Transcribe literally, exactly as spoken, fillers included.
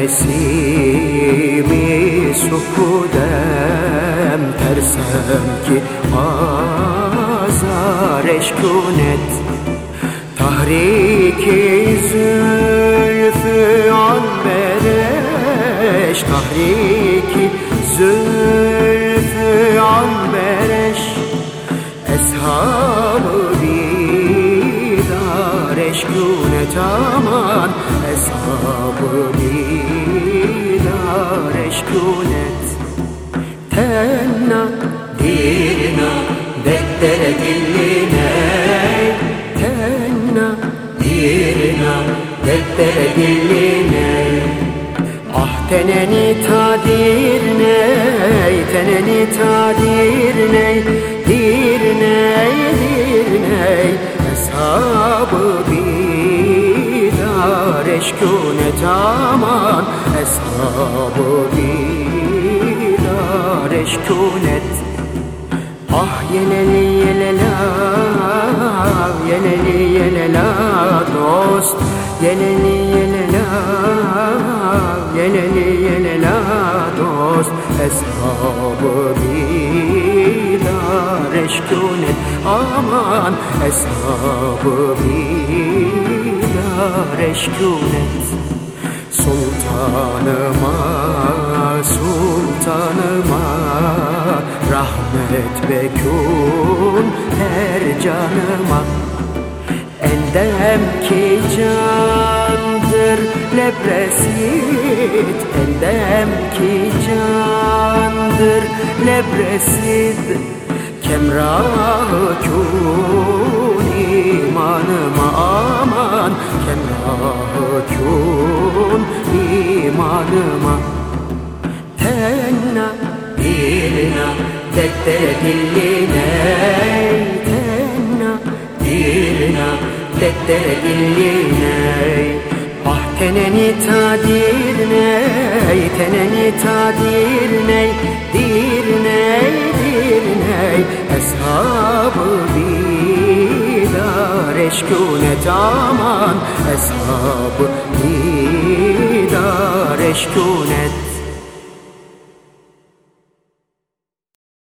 nesimi sukudem tersem ki azar eşkunet tahriki zülfü anbereş tahriki zülfü anbereş eshab-ı bidar eşkunet aman eshab-ı bidar eşkunet tenna dirna dettere dilline tenna dirna dettere dilline ah teneni tadir ney teneni tadir ney dir ney dir ney eshab-ı bidar eşkunet aman eshab-ı bidar eşkunet ah yeleli yelela yeleli yelela dost yeleli yelela yeleli yelela dost eshab-ı bidar eşkunet aman eshab-ı bidar eşkunet sultanıma sultanıma rahmet bekun her canıma endem ki candır lebresit endem ki candır lebresit kemrahı kün imanıma aman kemrahı kün imanıma tenna dirna dettere dilline tenna dirna dettere dilline ah teneni tadir ney teneni tadir ney dir ney dir ney eshab-ı bidar eşkunet aman eshab-ı bidar eşkunet